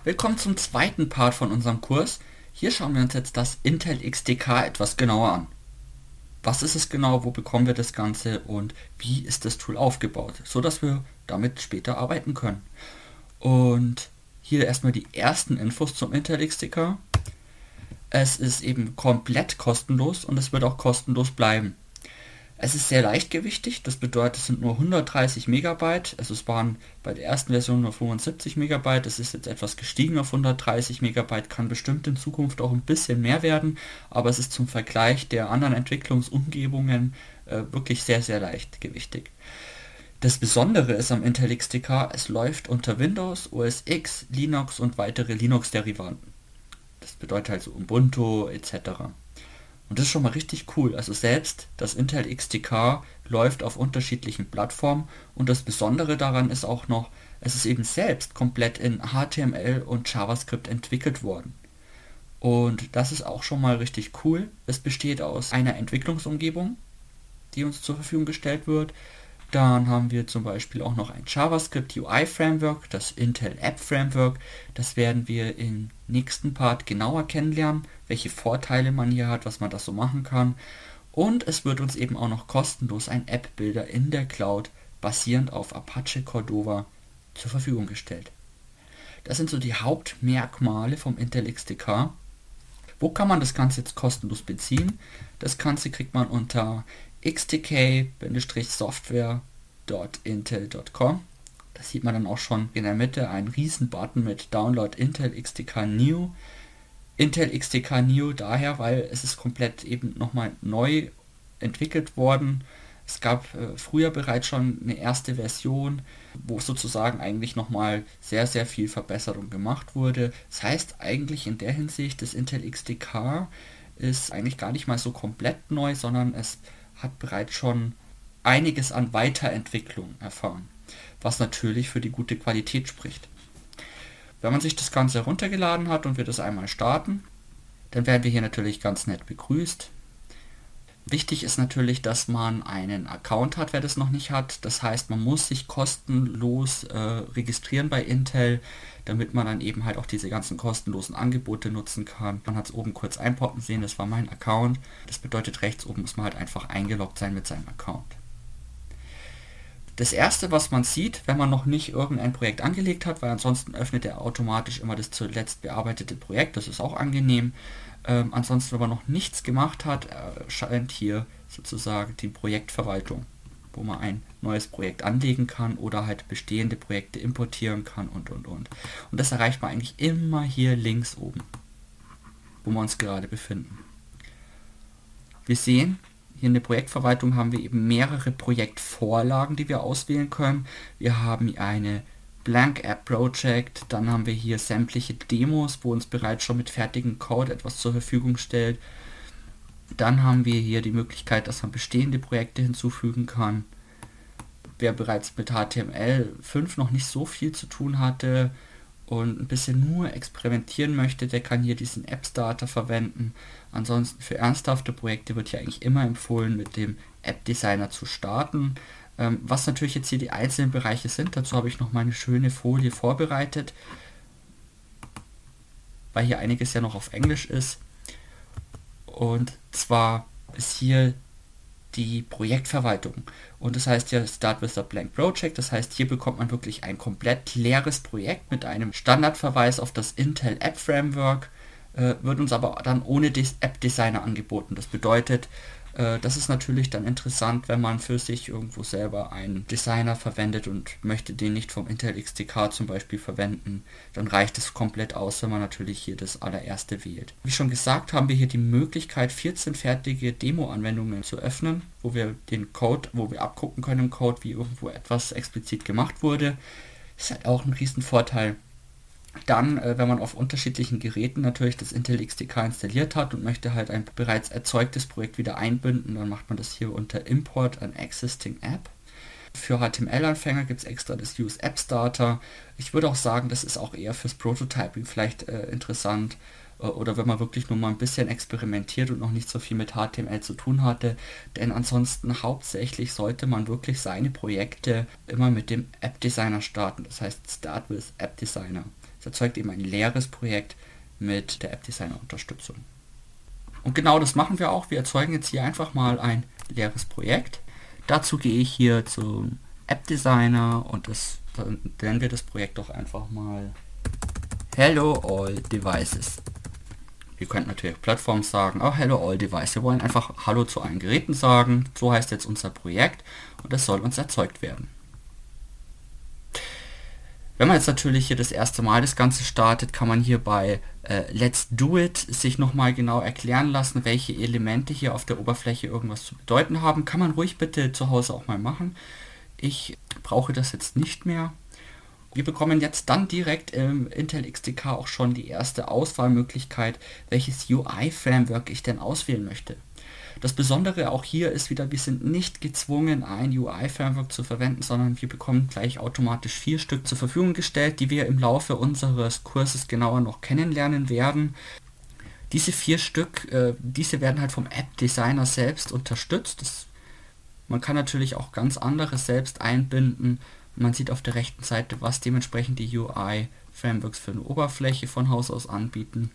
Willkommen zum zweiten Part von unserem Kurs. Hier schauen wir uns jetzt das Intel XDK etwas genauer an. Was ist es genau, wo bekommen wir das Ganze und wie ist das Tool aufgebaut, so dass wir damit später arbeiten können. Und hier erstmal die ersten Infos zum Intel XDK. Es ist eben komplett kostenlos und es wird auch kostenlos bleiben. Es ist sehr leichtgewichtig, das bedeutet, es sind nur 130 Megabyte, also es waren bei der ersten Version nur 75 Megabyte, es ist jetzt etwas gestiegen auf 130 Megabyte, kann bestimmt in Zukunft auch ein bisschen mehr werden, aber es ist zum Vergleich der anderen Entwicklungsumgebungen wirklich sehr, sehr leichtgewichtig. Das Besondere ist am Intel XDK, es läuft unter Windows, OS X, Linux und weitere Linux-Derivaten. Das bedeutet also Ubuntu etc. Und das ist schon mal richtig cool. Also selbst das Intel XDK läuft auf unterschiedlichen Plattformen und das Besondere daran ist auch noch, es ist eben selbst komplett in HTML und JavaScript entwickelt worden. Und das ist auch schon mal richtig cool. Es besteht aus einer Entwicklungsumgebung, die uns zur Verfügung gestellt wird. Dann haben wir zum Beispiel auch noch ein JavaScript UI Framework, das Intel App Framework. Das werden wir im nächsten Part genauer kennenlernen, welche Vorteile man hier hat, was man das so machen kann. Und es wird uns eben auch noch kostenlos ein App-Builder in der Cloud basierend auf Apache Cordova zur Verfügung gestellt. Das sind so die Hauptmerkmale vom Intel XDK. Wo kann man das Ganze jetzt kostenlos beziehen? Das Ganze kriegt man unter xdk-software.intel.com. Da sieht man dann auch schon in der Mitte einen riesen Button mit Download Intel XDK New. Intel XDK New daher, weil es ist komplett eben nochmal neu entwickelt worden. Es gab früher bereits schon eine erste Version, wo sozusagen eigentlich nochmal sehr, sehr viel Verbesserung gemacht wurde. Das heißt eigentlich in der Hinsicht, das Intel XDK ist eigentlich gar nicht mal so komplett neu, sondern es hat bereits schon einiges an Weiterentwicklung erfahren, was natürlich für die gute Qualität spricht. Wenn man sich das Ganze heruntergeladen hat und wir das einmal starten, dann werden wir hier natürlich ganz nett begrüßt. Wichtig ist natürlich, dass man einen Account hat, wer das noch nicht hat. Das heißt, man muss sich kostenlos registrieren bei Intel, damit man dann eben halt auch diese ganzen kostenlosen Angebote nutzen kann. Man hat es oben kurz einpoppen sehen, das war mein Account. Das bedeutet, rechts oben muss man halt einfach eingeloggt sein mit seinem Account. Das erste, was man sieht, wenn man noch nicht irgendein Projekt angelegt hat, weil ansonsten öffnet er automatisch immer das zuletzt bearbeitete Projekt, das ist auch angenehm. Ansonsten, wenn man noch nichts gemacht hat, erscheint hier sozusagen die Projektverwaltung, wo man ein neues Projekt anlegen kann oder halt bestehende Projekte importieren kann und. Und das erreicht man eigentlich immer hier links oben, wo wir uns gerade befinden. Wir sehen, hier in der Projektverwaltung haben wir eben mehrere Projektvorlagen, die wir auswählen können. Wir haben eine Blank App Project, dann haben wir hier sämtliche Demos, wo uns bereits schon mit fertigem Code etwas zur Verfügung stellt. Dann haben wir hier die Möglichkeit, dass man bestehende Projekte hinzufügen kann. Wer bereits mit HTML5 noch nicht so viel zu tun hatte und ein bisschen nur experimentieren möchte, der kann hier diesen App Starter verwenden. Ansonsten für ernsthafte Projekte wird hier eigentlich immer empfohlen, mit dem App Designer zu starten. Was natürlich jetzt hier die einzelnen Bereiche sind, dazu habe ich noch mal eine schöne Folie vorbereitet, weil hier einiges ja noch auf Englisch ist. Und zwar ist hier die Projektverwaltung. Und das heißt ja Start with a Blank Project, das heißt hier bekommt man wirklich ein komplett leeres Projekt mit einem Standardverweis auf das Intel App Framework, wird uns aber dann ohne App Designer angeboten. Das bedeutet, das ist natürlich dann interessant, wenn man für sich irgendwo selber einen Designer verwendet und möchte den nicht vom Intel XDK zum Beispiel verwenden, dann reicht es komplett aus, wenn man natürlich hier das allererste wählt. Wie schon gesagt, haben wir hier die Möglichkeit, 14 fertige Demo-Anwendungen zu öffnen, wo wir den Code, wo wir abgucken können im Code, wie irgendwo etwas explizit gemacht wurde. Das ist halt auch ein riesen Vorteil. Dann, wenn man auf unterschiedlichen Geräten natürlich das Intel XDK installiert hat und möchte halt ein bereits erzeugtes Projekt wieder einbinden, dann macht man das hier unter Import an Existing App. Für HTML-Anfänger gibt es extra das Use App Starter. Ich würde auch sagen, das ist auch eher fürs Prototyping vielleicht interessant, oder wenn man wirklich nur mal ein bisschen experimentiert und noch nicht so viel mit HTML zu tun hatte. Denn ansonsten hauptsächlich sollte man wirklich seine Projekte immer mit dem App Designer starten. Das heißt Start with App Designer. Es erzeugt eben ein leeres Projekt mit der App Designer Unterstützung. Und genau das machen wir auch. Wir erzeugen jetzt hier einfach mal ein leeres Projekt. Dazu gehe ich hier zum App Designer und dann nennen wir das Projekt doch einfach mal Hello All Devices. Ihr könnt natürlich Plattform sagen, oh Hello All Devices. Wir wollen einfach Hallo zu allen Geräten sagen. So heißt jetzt unser Projekt und es soll uns erzeugt werden. Wenn man jetzt natürlich hier das erste Mal das Ganze startet, kann man hier bei Let's Do It sich nochmal genau erklären lassen, welche Elemente hier auf der Oberfläche irgendwas zu bedeuten haben. Kann man ruhig bitte zu Hause auch mal machen. Ich brauche das jetzt nicht mehr. Wir bekommen jetzt dann direkt im Intel XDK auch schon die erste Auswahlmöglichkeit, welches UI-Framework ich denn auswählen möchte. Das Besondere auch hier ist wieder, wir sind nicht gezwungen, ein UI-Framework zu verwenden, sondern wir bekommen gleich automatisch 4 Stück zur Verfügung gestellt, die wir im Laufe unseres Kurses genauer noch kennenlernen werden. Diese 4 Stück, diese werden halt vom App Designer selbst unterstützt. Man kann natürlich auch ganz andere selbst einbinden. Man sieht auf der rechten Seite, was dementsprechend die UI-Frameworks für eine Oberfläche von Haus aus anbieten.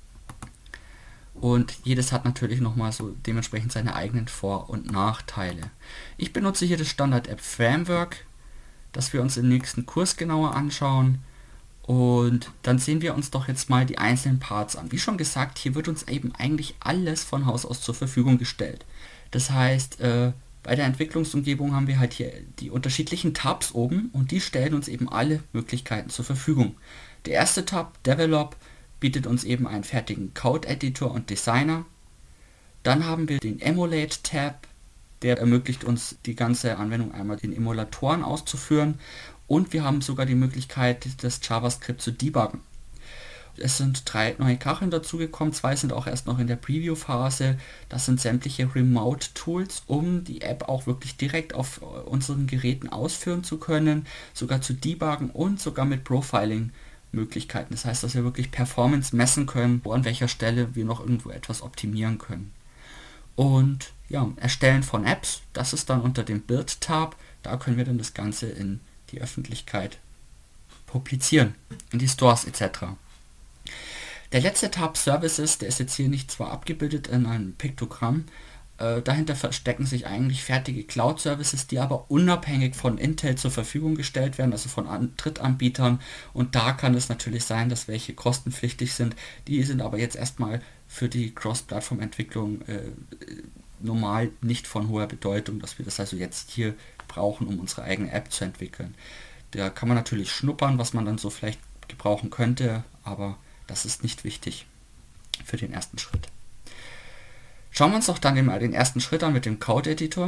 Und jedes hat natürlich nochmal so dementsprechend seine eigenen Vor- und Nachteile. Ich benutze hier das Standard App Framework, das wir uns im nächsten Kurs genauer anschauen. Und dann sehen wir uns doch jetzt mal die einzelnen Parts an. Wie schon gesagt, hier wird uns eben eigentlich alles von Haus aus zur Verfügung gestellt. Das heißt, bei der Entwicklungsumgebung haben wir halt hier die unterschiedlichen Tabs oben und die stellen uns eben alle Möglichkeiten zur Verfügung. Der erste Tab, Develop, bietet uns eben einen fertigen Code-Editor und Designer. Dann haben wir den Emulate-Tab, der ermöglicht uns die ganze Anwendung einmal in Emulatoren auszuführen und wir haben sogar die Möglichkeit, das JavaScript zu debuggen. Es sind 3 neue Kacheln dazugekommen, 2 sind auch erst noch in der Preview-Phase. Das sind sämtliche Remote-Tools, um die App auch wirklich direkt auf unseren Geräten ausführen zu können, sogar zu debuggen und sogar mit Profiling-Möglichkeiten. Das heißt, dass wir wirklich Performance messen können, wo an welcher Stelle wir noch irgendwo etwas optimieren können. Und ja, Erstellen von Apps, das ist dann unter dem Build-Tab. Da können wir dann das Ganze in die Öffentlichkeit publizieren, in die Stores etc. Der letzte Tab Services, der ist jetzt hier nicht zwar abgebildet in einem Piktogramm, dahinter verstecken sich eigentlich fertige Cloud-Services, die aber unabhängig von Intel zur Verfügung gestellt werden, also von Drittanbietern. Und da kann es natürlich sein, dass welche kostenpflichtig sind. Die sind aber jetzt erstmal für die Cross-Plattform-Entwicklung normal nicht von hoher Bedeutung, dass wir das also jetzt hier brauchen, um unsere eigene App zu entwickeln. Da kann man natürlich schnuppern, was man dann so vielleicht gebrauchen könnte, aber das ist nicht wichtig für den ersten Schritt. Schauen wir uns doch dann mal den ersten Schritt an mit dem Code-Editor,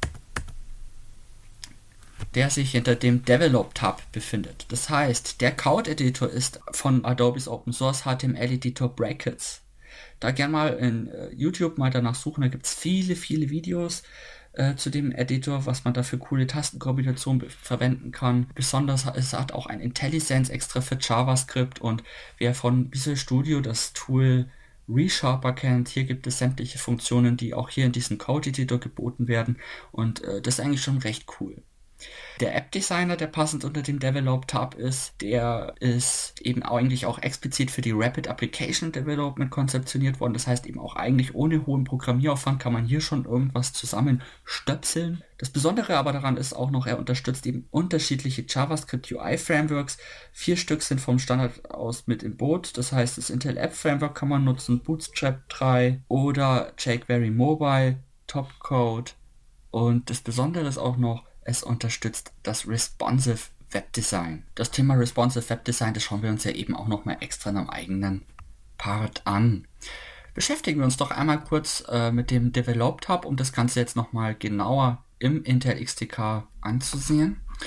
der sich hinter dem Develop-Tab befindet. Das heißt, der Code-Editor ist von Adobe's Open Source HTML-Editor Brackets. Da gerne mal in YouTube mal danach suchen, da gibt es viele, viele Videos zu dem Editor, was man da für coole Tastenkombinationen verwenden kann. Besonders es hat auch ein IntelliSense extra für JavaScript und wer von Visual Studio das Tool ReSharper kennt, hier gibt es sämtliche Funktionen, die auch hier in diesem Code-Editor geboten werden und das ist eigentlich schon recht cool. Der App-Designer, der passend unter dem Develop-Tab ist, der ist eben eigentlich auch explizit für die Rapid Application Development konzeptioniert worden. Das heißt eben auch eigentlich ohne hohen Programmieraufwand kann man hier schon irgendwas zusammenstöpseln. Das Besondere aber daran ist auch noch, er unterstützt eben unterschiedliche JavaScript UI-Frameworks. 4 Stück sind vom Standard aus mit im Boot. Das heißt, das Intel App Framework kann man nutzen, Bootstrap 3 oder jQuery Mobile, Topcode. Und das Besondere ist auch noch, es unterstützt das Responsive Webdesign. Das Thema Responsive Webdesign, das schauen wir uns ja eben auch nochmal extra in einem eigenen Part an. Beschäftigen wir uns doch einmal kurz mit dem Develop-Tab, um das Ganze jetzt nochmal genauer im Intel XDK anzusehen.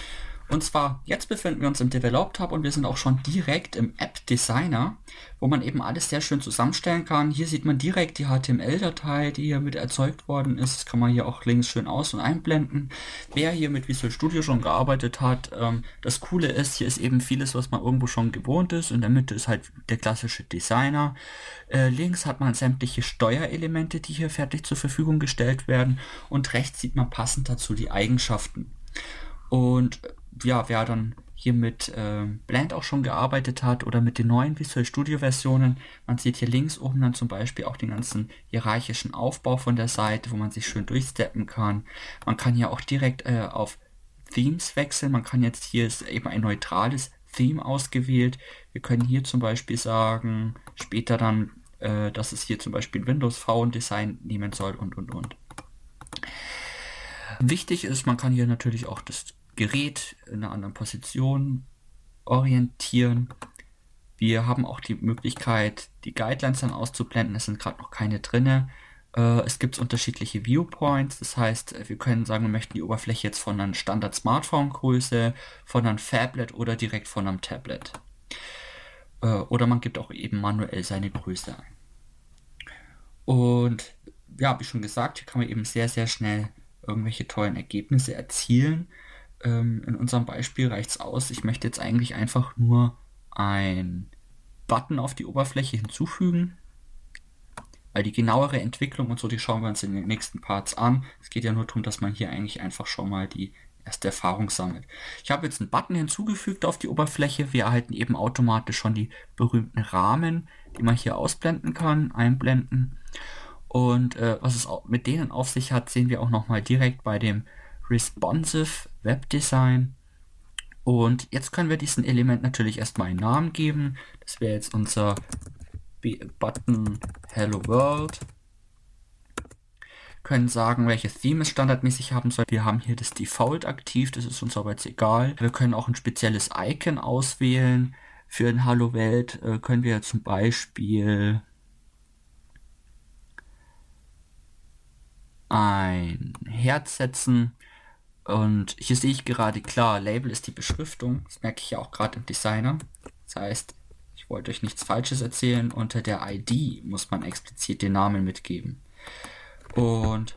Und zwar, jetzt befinden wir uns im Develop Tab und wir sind auch schon direkt im App Designer, wo man eben alles sehr schön zusammenstellen kann. Hier sieht man direkt die HTML-Datei, die hier mit erzeugt worden ist. Das kann man hier auch links schön aus- und einblenden. Wer hier mit Visual Studio schon gearbeitet hat, das Coole ist, hier ist eben vieles, was man irgendwo schon gewohnt ist. In der Mitte ist halt der klassische Designer. Links hat man sämtliche Steuerelemente, die hier fertig zur Verfügung gestellt werden. Und rechts sieht man passend dazu die Eigenschaften. Und ja, wer dann hier mit Blend auch schon gearbeitet hat oder mit den neuen Visual Studio Versionen, man sieht hier links oben dann zum Beispiel auch den ganzen hierarchischen Aufbau von der Seite, wo man sich schön durchsteppen kann. Man kann hier auch direkt auf Themes wechseln. Man kann jetzt, hier ist eben ein neutrales Theme ausgewählt. Wir können hier zum Beispiel sagen, später dann, dass es hier zum Beispiel Windows Phone Design nehmen soll und. Wichtig ist, man kann hier natürlich auch das Gerät in einer anderen Position orientieren. Wir haben auch die Möglichkeit, die Guidelines dann auszublenden. Es sind gerade noch keine drinne. Es gibt unterschiedliche Viewpoints. Das heißt, wir können sagen, wir möchten die Oberfläche jetzt von einer Standard-Smartphone-Größe, von einem Phablet oder direkt von einem Tablet. Oder man gibt auch eben manuell seine Größe ein. Und ja, wie schon gesagt, hier kann man eben sehr, sehr schnell irgendwelche tollen Ergebnisse erzielen. In unserem Beispiel reicht es aus. Ich möchte jetzt eigentlich einfach nur ein Button auf die Oberfläche hinzufügen, weil die genauere Entwicklung und so, die schauen wir uns in den nächsten Parts an. Es geht ja nur darum, dass man hier eigentlich einfach schon mal die erste Erfahrung sammelt. Ich habe jetzt einen Button hinzugefügt auf die Oberfläche. Wir erhalten eben automatisch schon die berühmten Rahmen, die man hier ausblenden kann, einblenden. Und was es auch mit denen auf sich hat, sehen wir auch nochmal direkt bei dem Responsive Web Design. Und jetzt können wir diesem Element natürlich erstmal einen Namen geben. Das wäre jetzt unser Button Hello World. Können sagen, welches Theme es standardmäßig haben soll. Wir haben hier das Default aktiv, das ist uns aber jetzt egal. Wir können auch ein spezielles Icon auswählen. Für ein Hallo Welt können wir zum Beispiel ein Herz setzen. Und hier sehe ich gerade klar, Label ist die Beschriftung. Das merke ich ja auch gerade im Designer. Das heißt, ich wollte euch nichts Falsches erzählen. Unter der ID muss man explizit den Namen mitgeben. Und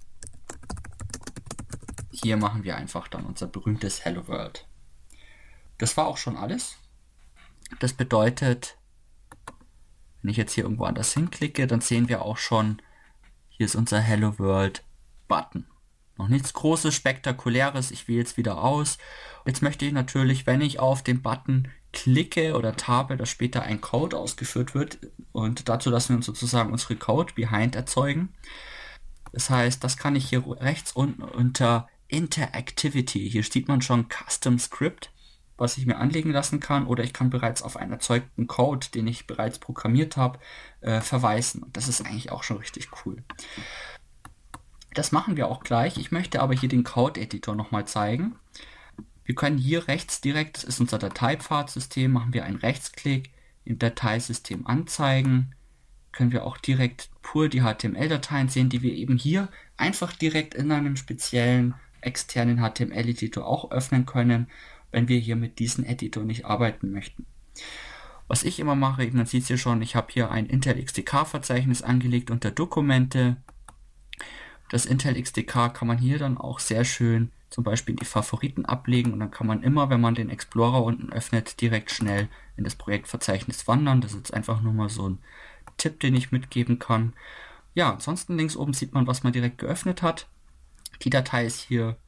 hier machen wir einfach dann unser berühmtes Hello World. Das war auch schon alles. Das bedeutet, wenn ich jetzt hier irgendwo anders hinklicke, dann sehen wir auch schon, hier ist unser Hello World Button. Noch nichts Großes, Spektakuläres. Ich wähle jetzt wieder aus. Jetzt möchte ich natürlich, wenn ich auf den Button klicke oder tabe, dass später ein Code ausgeführt wird. Und dazu lassen wir uns sozusagen unsere Code behind erzeugen. Das heißt, das kann ich hier rechts unten unter Interactivity. Hier sieht man schon Custom Script, was ich mir anlegen lassen kann. Oder ich kann bereits auf einen erzeugten Code, den ich bereits programmiert habe, verweisen. Und das ist eigentlich auch schon richtig cool. Das machen wir auch gleich. Ich möchte aber hier den Code-Editor nochmal zeigen. Wir können hier rechts direkt, das ist unser Dateipfadsystem, machen wir einen Rechtsklick, im Dateisystem anzeigen. Können wir auch direkt pur die HTML-Dateien sehen, die wir eben hier einfach direkt in einem speziellen externen HTML-Editor auch öffnen können, wenn wir hier mit diesem Editor nicht arbeiten möchten. Was ich immer mache, eben, man sieht es hier schon, ich habe hier ein Intel XDK-Verzeichnis angelegt unter Dokumente. Das Intel XDK kann man hier dann auch sehr schön zum Beispiel in die Favoriten ablegen und dann kann man immer, wenn man den Explorer unten öffnet, direkt schnell in das Projektverzeichnis wandern. Das ist jetzt einfach nur mal so ein Tipp, den ich mitgeben kann. Ja, ansonsten links oben sieht man, was man direkt geöffnet hat. Die Datei ist hier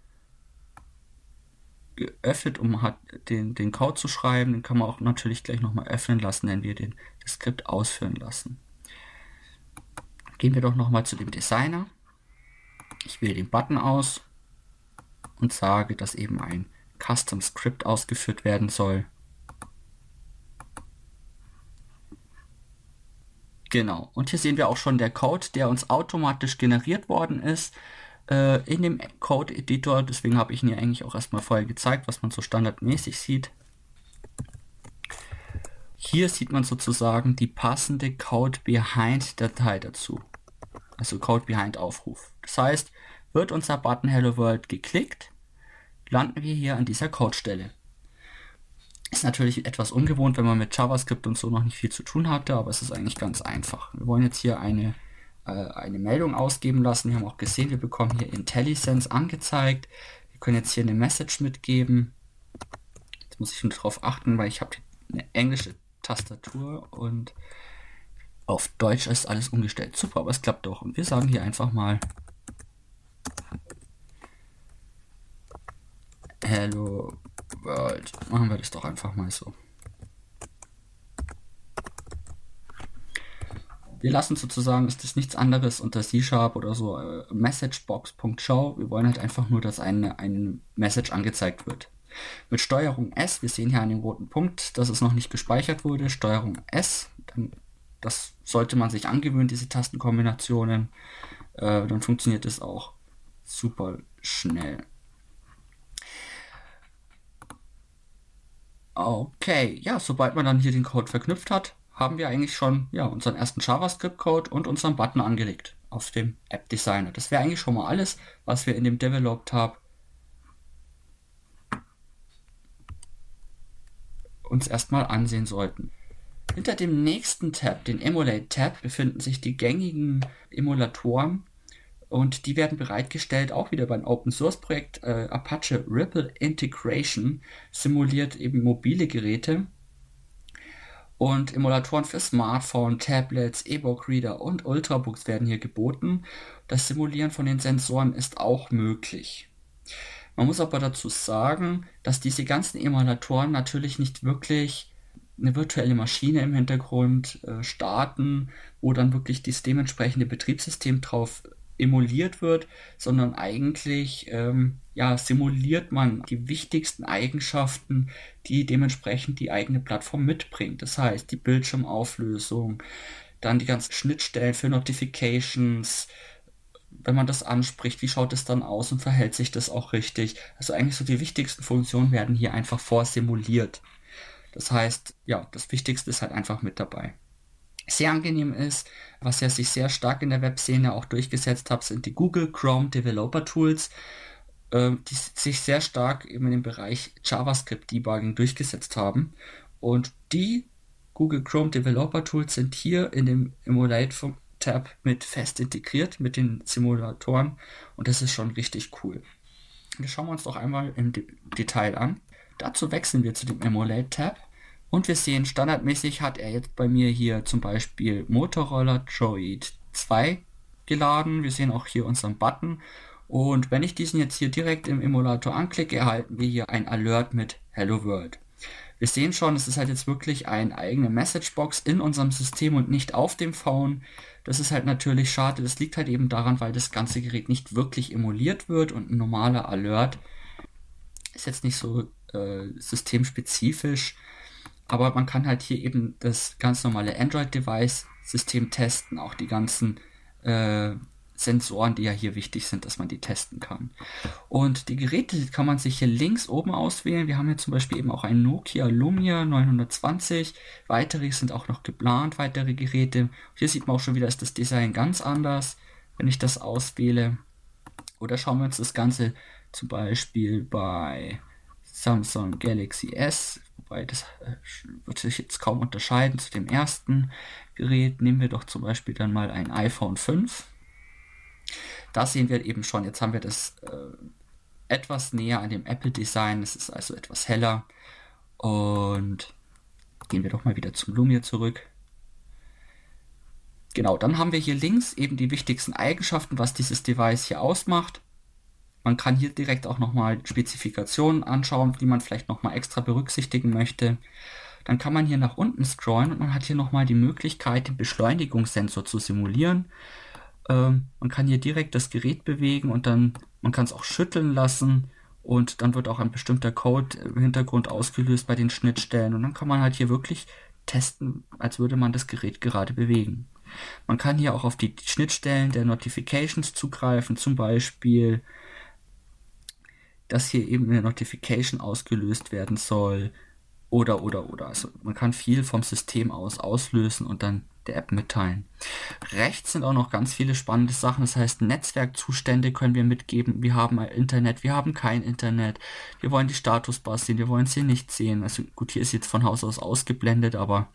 geöffnet, um den Code zu schreiben. Den kann man auch natürlich gleich nochmal öffnen lassen, wenn wir das Skript ausführen lassen. Gehen wir doch nochmal zu dem Designer. Ich wähle den Button aus und sage, dass eben ein Custom Script ausgeführt werden soll. Genau, und hier sehen wir auch schon der Code, der uns automatisch generiert worden ist in dem Code-Editor. Deswegen habe ich ihn hier eigentlich auch erstmal vorher gezeigt, was man so standardmäßig sieht. Hier sieht man sozusagen die passende Code-Behind-Datei dazu. Also Code-Behind-Aufruf. Das heißt, wird unser Button Hello World geklickt, landen wir hier an dieser Codestelle. Ist natürlich etwas ungewohnt, wenn man mit JavaScript und so noch nicht viel zu tun hatte, aber es ist eigentlich ganz einfach. Wir wollen jetzt hier eine Meldung ausgeben lassen. Wir haben auch gesehen, wir bekommen hier IntelliSense angezeigt. Wir können jetzt hier eine Message mitgeben. Jetzt muss ich nur darauf achten, weil ich habe eine englische Tastatur und auf Deutsch ist alles umgestellt. Super, aber es klappt doch. Und wir sagen hier einfach mal Hello World. Machen wir das doch einfach mal so. Wir lassen sozusagen, ist das nichts anderes unter C# oder so, messagebox.show. Wir wollen halt einfach nur, dass eine Message angezeigt wird. Mit Steuerung S, wir sehen hier an dem roten Punkt, dass es noch nicht gespeichert wurde. Steuerung S, das sollte man sich angewöhnen, diese Tastenkombinationen. Dann funktioniert es auch super schnell. Okay, ja, sobald man dann hier den Code verknüpft hat, haben wir eigentlich schon unseren ersten JavaScript-Code und unseren Button angelegt auf dem App Designer. Das wäre eigentlich schon mal alles, was wir in dem Develop-Tab uns erstmal ansehen sollten. Hinter dem nächsten Tab, den Emulate-Tab, befinden sich die gängigen Emulatoren und die werden bereitgestellt, auch wieder beim Open-Source-Projekt Apache Ripple Integration, simuliert eben mobile Geräte. Und Emulatoren für Smartphone, Tablets, E-Book-Reader und Ultrabooks werden hier geboten. Das Simulieren von den Sensoren ist auch möglich. Man muss aber dazu sagen, dass diese ganzen Emulatoren natürlich nicht wirklich eine virtuelle Maschine im Hintergrund starten, wo dann wirklich das dementsprechende Betriebssystem drauf emuliert wird, sondern eigentlich simuliert man die wichtigsten Eigenschaften, die dementsprechend die eigene Plattform mitbringt. Das heißt, die Bildschirmauflösung, dann die ganzen Schnittstellen für Notifications, wenn man das anspricht, wie schaut es dann aus und verhält sich das auch richtig? Also eigentlich so die wichtigsten Funktionen werden hier einfach vorsimuliert. Das heißt, das Wichtigste ist halt einfach mit dabei. Sehr angenehm ist, was ja sich sehr stark in der Webszene auch durchgesetzt hat, sind die Google Chrome Developer Tools, die sich sehr stark eben in dem Bereich JavaScript Debugging durchgesetzt haben. Und die Google Chrome Developer Tools sind hier in dem Emulate Tab mit fest integriert, mit den Simulatoren. Und das ist schon richtig cool. Das schauen wir uns doch einmal im Detail an. Dazu wechseln wir zu dem Emulate Tab. Und wir sehen, standardmäßig hat er jetzt bei mir hier zum Beispiel Motorola Droid 2 geladen. Wir sehen auch hier unseren Button. Und wenn ich diesen jetzt hier direkt im Emulator anklicke, erhalten wir hier ein Alert mit Hello World. Wir sehen schon, es ist halt jetzt wirklich eine eigene Messagebox in unserem System und nicht auf dem Phone. Das ist halt natürlich schade. Das liegt halt eben daran, weil das ganze Gerät nicht wirklich emuliert wird und ein normaler Alert ist jetzt nicht so systemspezifisch. Aber man kann halt hier eben das ganz normale Android-Device-System testen, auch die ganzen Sensoren, die ja hier wichtig sind, dass man die testen kann. Und die Geräte kann man sich hier links oben auswählen. Wir haben hier zum Beispiel eben auch ein Nokia Lumia 920. Weitere sind auch noch geplant, weitere Geräte. Hier sieht man auch schon wieder, ist das Design ganz anders, wenn ich das auswähle. Oder schauen wir uns das Ganze zum Beispiel bei Samsung Galaxy S, wobei das wird sich jetzt kaum unterscheiden zu dem ersten Gerät. Nehmen wir doch zum Beispiel dann mal ein iPhone 5. Da sehen wir eben schon, jetzt haben wir das etwas näher an dem Apple-Design, es ist also etwas heller. Und gehen wir doch mal wieder zum Lumia zurück. Genau, dann haben wir hier links eben die wichtigsten Eigenschaften, was dieses Device hier ausmacht. Man kann hier direkt auch nochmal Spezifikationen anschauen, die man vielleicht nochmal extra berücksichtigen möchte. Dann kann man hier nach unten scrollen und man hat hier nochmal die Möglichkeit, den Beschleunigungssensor zu simulieren. Man kann hier direkt das Gerät bewegen und dann, man kann es auch schütteln lassen und dann wird auch ein bestimmter Code im Hintergrund ausgelöst bei den Schnittstellen und dann kann man halt hier wirklich testen, als würde man das Gerät gerade bewegen. Man kann hier auch auf die Schnittstellen der Notifications zugreifen, zum Beispiel, dass hier eben eine Notification ausgelöst werden soll, oder. Also man kann viel vom System aus auslösen und dann der App mitteilen. Rechts sind auch noch ganz viele spannende Sachen. Das heißt, Netzwerkzustände können wir mitgeben. Wir haben Internet, wir haben kein Internet. Wir wollen die Statusbar sehen, wir wollen sie nicht sehen. Also gut, hier ist jetzt von Haus aus ausgeblendet, aber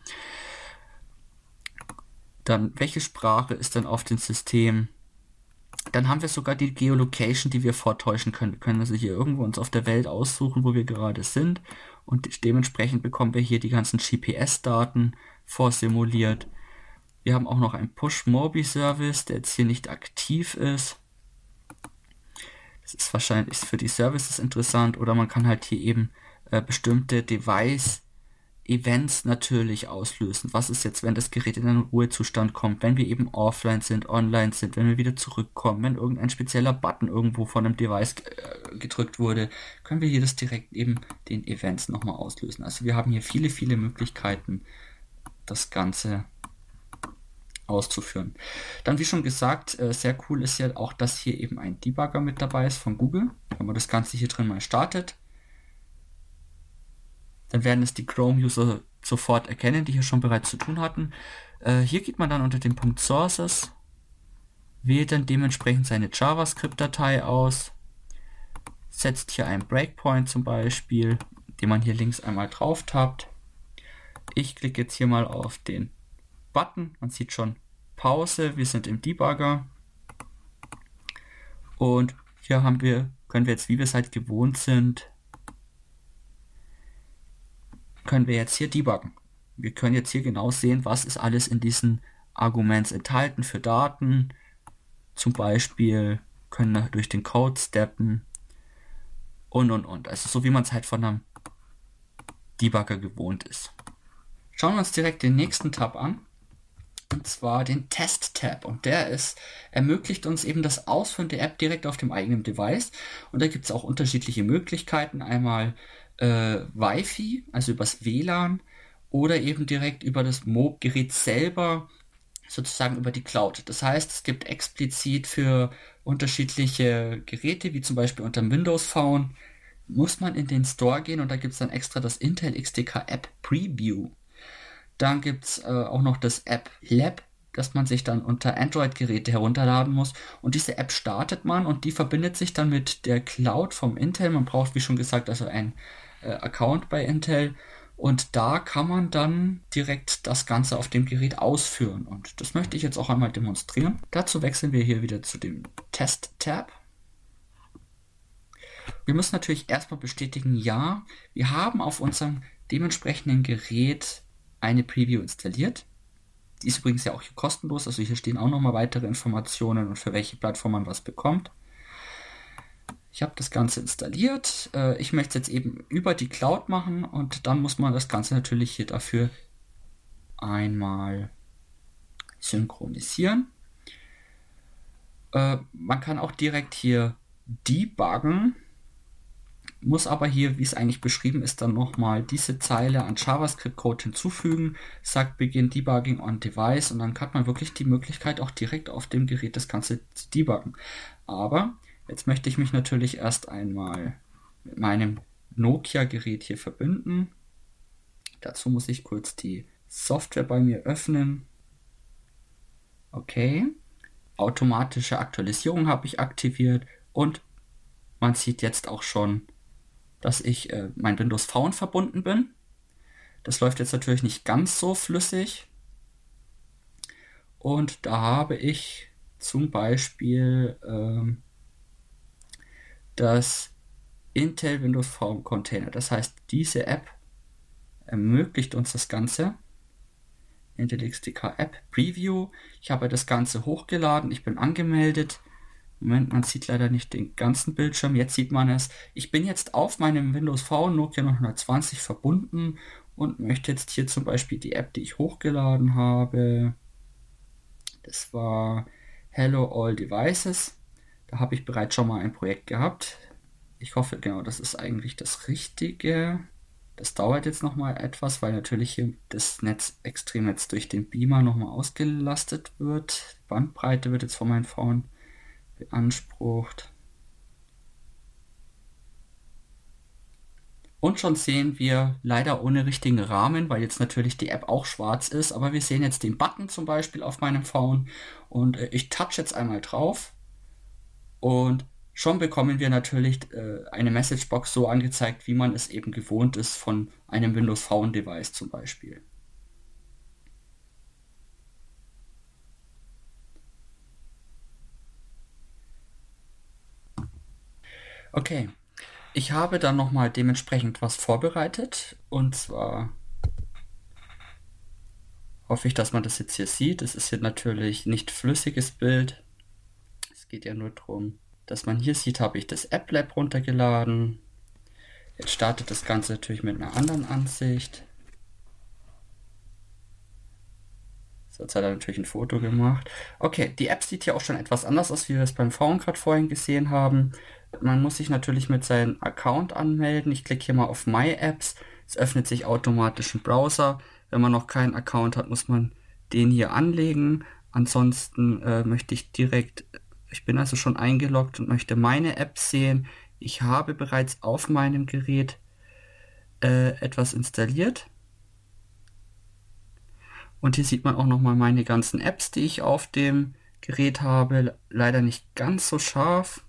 dann, welche Sprache ist dann auf dem System? Dann haben wir sogar die Geolocation, die wir vortäuschen können. Wir können also hier irgendwo uns auf der Welt aussuchen, wo wir gerade sind. Und dementsprechend bekommen wir hier die ganzen GPS-Daten vorsimuliert. Wir haben auch noch einen Push-Mobi-Service, der jetzt hier nicht aktiv ist. Das ist wahrscheinlich für die Services interessant. Oder man kann halt hier eben bestimmte Device-Events natürlich auslösen. Was ist jetzt, wenn das Gerät in einen Ruhezustand kommt, wenn wir eben offline sind, online sind, wenn wir wieder zurückkommen, wenn irgendein spezieller Button irgendwo von einem Device gedrückt wurde, können wir hier das direkt eben den Events nochmal auslösen. Also wir haben hier viele, viele Möglichkeiten, das Ganze auszuführen. Dann, wie schon gesagt, sehr cool ist ja auch, dass hier eben ein Debugger mit dabei ist von Google. Wenn man das Ganze hier drin mal startet, dann werden es die Chrome-User sofort erkennen, die hier schon bereits zu tun hatten. Hier geht man dann unter dem Punkt Sources, wählt dann dementsprechend seine JavaScript-Datei aus, setzt hier einen Breakpoint zum Beispiel, den man hier links einmal drauf tappt. Ich klicke jetzt hier mal auf den Button, man sieht schon Pause, wir sind im Debugger und hier können wir jetzt, wie wir es halt gewohnt sind, können wir jetzt hier debuggen. Wir können jetzt hier genau sehen, was ist alles in diesen Arguments enthalten für Daten. Zum Beispiel können wir durch den Code steppen und. Also so wie man es halt von einem Debugger gewohnt ist. Schauen wir uns direkt den nächsten Tab an. Und zwar den Test-Tab. Und der ermöglicht uns eben das Ausführen der App direkt auf dem eigenen Device. Und da gibt es auch unterschiedliche Möglichkeiten. Einmal Wi-Fi, also übers WLAN, oder eben direkt über das Mob-Gerät selber, sozusagen über die Cloud. Das heißt, es gibt explizit für unterschiedliche Geräte, wie zum Beispiel unter dem Windows Phone, muss man in den Store gehen und da gibt es dann extra das Intel XDK App Preview. Dann gibt es auch noch das App Lab, das man sich dann unter Android-Geräte herunterladen muss. Und diese App startet man und die verbindet sich dann mit der Cloud vom Intel. Man braucht, wie schon gesagt, also einen Account bei Intel. Und da kann man dann direkt das Ganze auf dem Gerät ausführen. Und das möchte ich jetzt auch einmal demonstrieren. Dazu wechseln wir hier wieder zu dem Test-Tab. Wir müssen natürlich erstmal bestätigen, ja, wir haben auf unserem dementsprechenden Gerät eine Preview installiert. Die ist übrigens ja auch hier kostenlos, also hier stehen auch nochmal weitere Informationen und für welche Plattform man was bekommt. Ich habe das Ganze installiert. Ich möchte es jetzt eben über die Cloud machen und dann muss man das Ganze natürlich hier dafür einmal synchronisieren. Man kann auch direkt hier debuggen. Muss aber hier, wie es eigentlich beschrieben ist, dann nochmal diese Zeile an JavaScript-Code hinzufügen, sagt Begin Debugging on Device und dann hat man wirklich die Möglichkeit, auch direkt auf dem Gerät das Ganze zu debuggen. Aber jetzt möchte ich mich natürlich erst einmal mit meinem Nokia-Gerät hier verbinden. Dazu muss ich kurz die Software bei mir öffnen. Okay. Automatische Aktualisierung habe ich aktiviert und man sieht jetzt auch schon, dass ich mein Windows Phone verbunden bin. Das läuft jetzt natürlich nicht ganz so flüssig. Und da habe ich zum Beispiel das Intel Windows Phone Container. Das heißt, diese App ermöglicht uns das Ganze. Intel XDK App Preview. Ich habe das Ganze hochgeladen. Ich bin angemeldet. Moment, man sieht leider nicht den ganzen Bildschirm. Jetzt sieht man es. Ich bin jetzt auf meinem Windows Phone Nokia 920 verbunden und möchte jetzt hier zum Beispiel die App, die ich hochgeladen habe. Das war Hello All Devices. Da habe ich bereits schon mal ein Projekt gehabt. Ich hoffe, genau, das ist eigentlich das Richtige. Das dauert jetzt nochmal etwas, weil natürlich hier das Netz extrem jetzt durch den Beamer nochmal ausgelastet wird. Die Bandbreite wird jetzt von meinem Phone beansprucht. Und schon sehen wir leider ohne richtigen Rahmen, weil jetzt natürlich die App auch schwarz ist, aber wir sehen jetzt den Button zum Beispiel auf meinem Phone und ich touch jetzt einmal drauf und schon bekommen wir natürlich eine Messagebox so angezeigt, wie man es eben gewohnt ist von einem Windows Phone Device zum Beispiel. Okay, ich habe dann nochmal dementsprechend was vorbereitet und zwar hoffe ich, dass man das jetzt hier sieht. Es ist hier natürlich nicht flüssiges Bild. Es geht ja nur darum, dass man hier sieht, habe ich das App Lab runtergeladen. Jetzt startet das Ganze natürlich mit einer anderen Ansicht. So, jetzt hat er natürlich ein Foto gemacht. Okay, die App sieht hier auch schon etwas anders aus, wie wir es beim Phone gerade vorhin gesehen haben. Man muss sich natürlich mit seinem Account anmelden. Ich klicke hier mal auf My Apps. Es öffnet sich automatisch ein Browser. Wenn man noch keinen Account hat, muss man den hier anlegen. Ansonsten möchte ich direkt, ich bin also schon eingeloggt und möchte meine App sehen. Ich habe bereits auf meinem Gerät etwas installiert. Und hier sieht man auch nochmal meine ganzen Apps, die ich auf dem Gerät habe. Leider nicht ganz so scharf.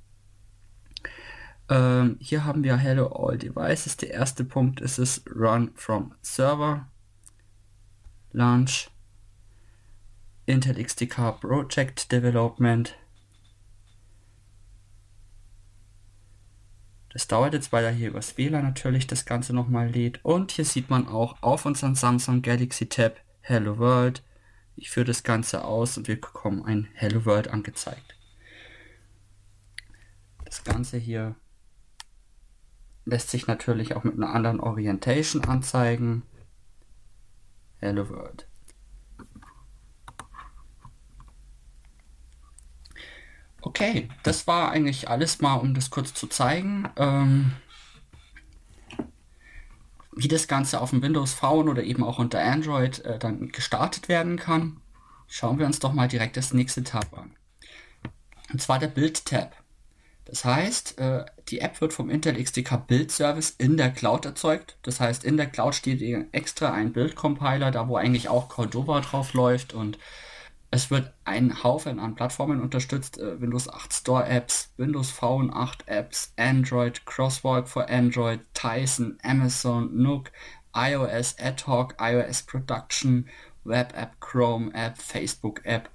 Hier haben wir Hello All Devices. Der erste Punkt ist es Run from Server. Launch. Intel XDK Project Development. Das dauert jetzt, weil er hier übers WLAN natürlich das Ganze nochmal lädt. Und hier sieht man auch auf unserem Samsung Galaxy Tab Hello World. Ich führe das Ganze aus und wir bekommen ein Hello World angezeigt. Das Ganze hier lässt sich natürlich auch mit einer anderen Orientation anzeigen. Hello World. Okay, das war eigentlich alles mal, um das kurz zu zeigen. Wie das Ganze auf dem Windows Phone oder eben auch unter Android dann gestartet werden kann. Schauen wir uns doch mal direkt das nächste Tab an. Und zwar der Bild-Tab. Das heißt, die App wird vom Intel XDK Build Service in der Cloud erzeugt. Das heißt, in der Cloud steht extra ein Build-Compiler, da wo eigentlich auch Cordova drauf läuft und es wird ein Haufen an Plattformen unterstützt, Windows 8 Store Apps, Windows Phone 8 Apps, Android, Crosswalk for Android, Tyson, Amazon, Nook, iOS Ad-Hoc, iOS Production, Web App, Chrome App, Facebook App.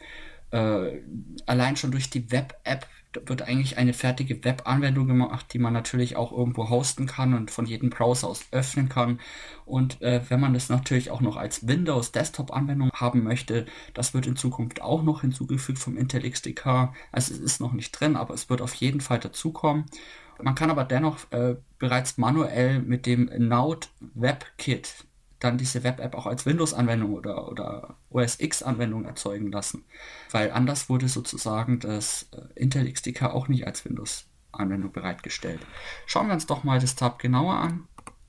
Allein schon durch die Web App wird eigentlich eine fertige Web-Anwendung gemacht, die man natürlich auch irgendwo hosten kann und von jedem Browser aus öffnen kann. Und wenn man das natürlich auch noch als Windows-Desktop-Anwendung haben möchte, das wird in Zukunft auch noch hinzugefügt vom Intel XDK. Also es ist noch nicht drin, aber es wird auf jeden Fall dazukommen. Man kann aber dennoch bereits manuell mit dem Node WebKit dann diese Web-App auch als Windows-Anwendung oder OS X-Anwendung erzeugen lassen. Weil anders wurde sozusagen das Intel XDK auch nicht als Windows-Anwendung bereitgestellt. Schauen wir uns doch mal das Tab genauer an.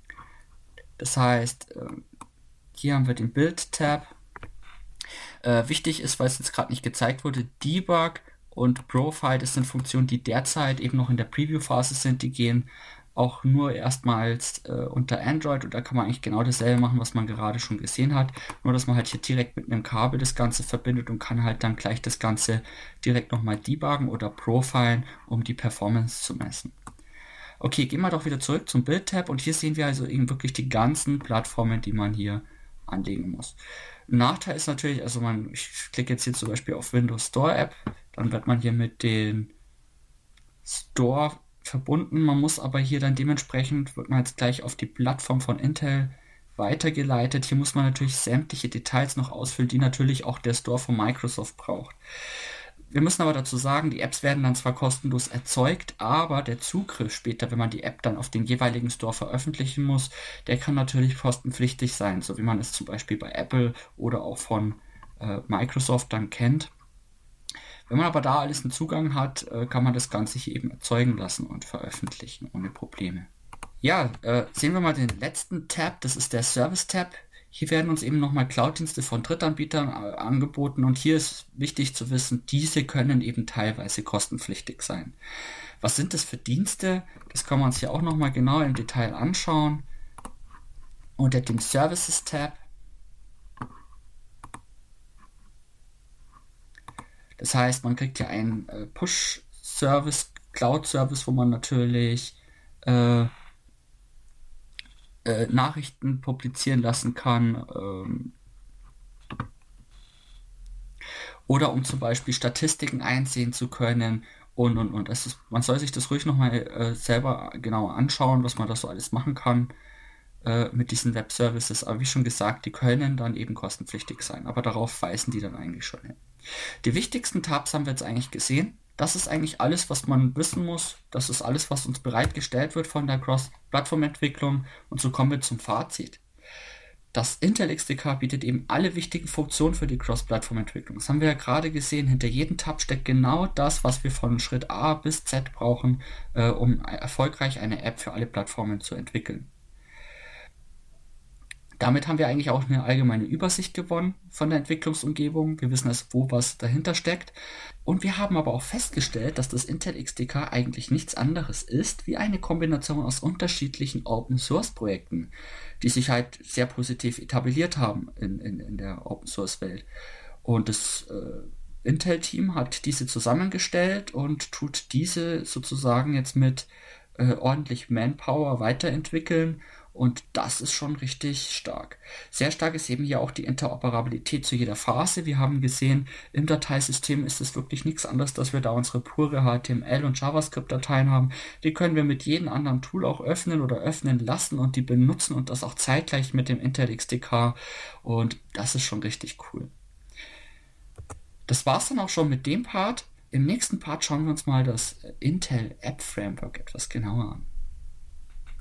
Das heißt, hier haben wir den Bild-Tab. Wichtig ist, weil es jetzt gerade nicht gezeigt wurde, Debug und Profile, das sind Funktionen, die derzeit eben noch in der Preview-Phase sind, die gehen auch nur erstmals unter Android und da kann man eigentlich genau dasselbe machen, was man gerade schon gesehen hat, nur dass man halt hier direkt mit einem Kabel das Ganze verbindet und kann halt dann gleich das Ganze direkt nochmal debuggen oder profilen, um die Performance zu messen. Okay, gehen wir doch wieder zurück zum Bild-Tab und hier sehen wir also eben wirklich die ganzen Plattformen, die man hier anlegen muss. Ein Nachteil ist natürlich, also ich klicke jetzt hier zum Beispiel auf Windows Store App, dann wird man hier mit den Store verbunden. Man muss aber hier dann dementsprechend, wird man jetzt gleich auf die Plattform von Intel weitergeleitet. Hier muss man natürlich sämtliche Details noch ausfüllen, die natürlich auch der Store von Microsoft braucht. Wir müssen aber dazu sagen, die Apps werden dann zwar kostenlos erzeugt, aber der Zugriff später, wenn man die App dann auf den jeweiligen Store veröffentlichen muss, der kann natürlich kostenpflichtig sein, so wie man es zum Beispiel bei Apple oder auch von Microsoft dann kennt. Wenn man aber da alles einen Zugang hat, kann man das Ganze hier eben erzeugen lassen und veröffentlichen ohne Probleme. Ja, sehen wir mal den letzten Tab, das ist der Service-Tab. Hier werden uns eben nochmal Cloud-Dienste von Drittanbietern angeboten und hier ist wichtig zu wissen, diese können eben teilweise kostenpflichtig sein. Was sind das für Dienste? Das kann man uns hier auch nochmal genau im Detail anschauen. unter dem Services Tab. Das heißt, man kriegt ja einen Push-Service, Cloud-Service, wo man natürlich Nachrichten publizieren lassen kann, oder um zum Beispiel Statistiken einsehen zu können und. Man soll sich das ruhig nochmal selber genauer anschauen, was man da so alles machen kann mit diesen Web-Services. Aber wie schon gesagt, die können dann eben kostenpflichtig sein, aber darauf weisen die dann eigentlich schon hin. Die wichtigsten Tabs haben wir jetzt eigentlich gesehen. Das ist eigentlich alles, was man wissen muss. Das ist alles, was uns bereitgestellt wird von der Cross-Plattform-Entwicklung. Und so kommen wir zum Fazit. Das Intel XDK bietet eben alle wichtigen Funktionen für die Cross-Plattform-Entwicklung. Das haben wir ja gerade gesehen. Hinter jedem Tab steckt genau das, was wir von Schritt A bis Z brauchen, um erfolgreich eine App für alle Plattformen zu entwickeln. Damit haben wir eigentlich auch eine allgemeine Übersicht gewonnen von der Entwicklungsumgebung. Wir wissen also, wo was dahinter steckt. Und wir haben aber auch festgestellt, dass das Intel XDK eigentlich nichts anderes ist, wie eine Kombination aus unterschiedlichen Open-Source-Projekten, die sich halt sehr positiv etabliert haben in der Open-Source-Welt. Und das Intel-Team hat diese zusammengestellt und tut diese sozusagen jetzt mit ordentlich Manpower weiterentwickeln. Und das ist schon richtig stark. Sehr stark ist eben hier auch die Interoperabilität zu jeder Phase. Wir haben gesehen, im Dateisystem ist es wirklich nichts anderes, dass wir da unsere pure HTML- und JavaScript-Dateien haben. Die können wir mit jedem anderen Tool auch öffnen oder öffnen lassen und die benutzen und das auch zeitgleich mit dem Intel XDK. Und das ist schon richtig cool. Das war's dann auch schon mit dem Part. Im nächsten Part schauen wir uns mal das Intel App Framework etwas genauer an.